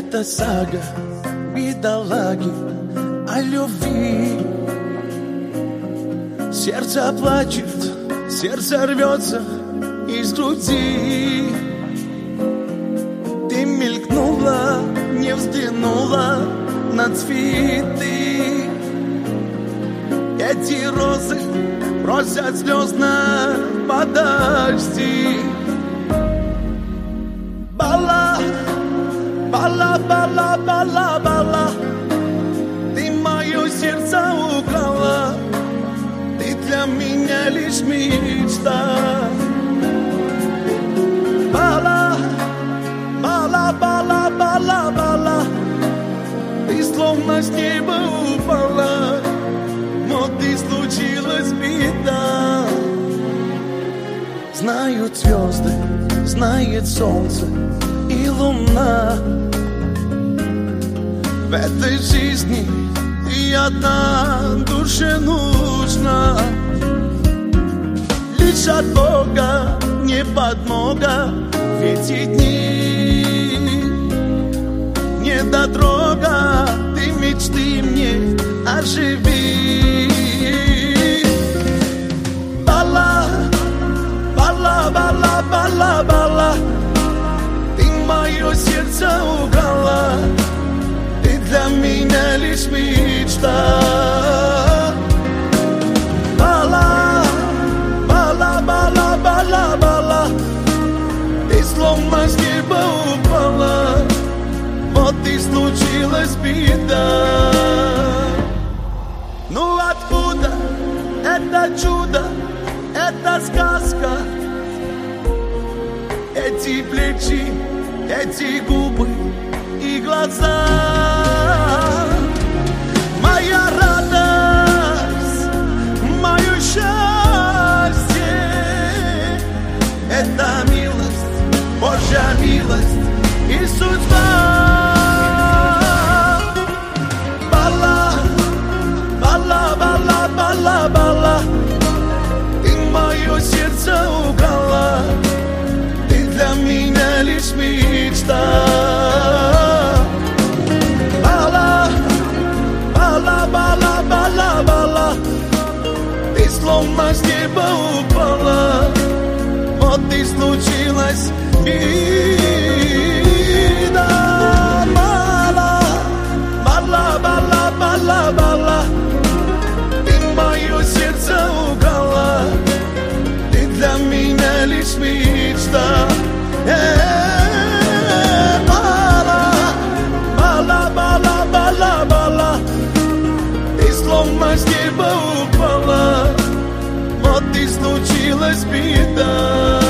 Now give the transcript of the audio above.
Это сага бедолаги о любви. Сердце плачет, сердце рвется из груди. Ты мелькнула, не взглянула на цветы. Эти розы просят слезно, подожди. Бала, бала, бала, бала, бала, ты мое сердце украла. Ты для меня лишь мечта. Бала, бала, бала, бала, бала, ты словно с неба упала. Вот и случилась беда. Знают звезды, знает солнце и луна. В этой жизни ты одна душе нужна. Лишь от Бога не подмога в эти дни. Недотрога, ты мечты мне оживи. Бала, бала, бала, бала, бала, ты мое сердце украла. Ты для меня лишь мечта. Бала, бала, бала, бала, бала, ты словно с неба упала. Вот и случилась беда. Ну откуда это чудо, эта сказка? Эти плечи, эти губы и глаза. Моя радость, мое счастье, это милость, Божья милость и судьба. Бала, бала, бала, бала, бала, ты мое сердце украла. Ты для меня лишь мечта. Бала, бала, бала, бала, бала, ты словно с неба упала. Вот и случилась беда. Бала, бала, бала, бала, бала, ты мое сердце украла. Ты для меня лишь мечта. Бала, бала, бала, бала, бала, ты словно с неба упала. Вот и случилась беда.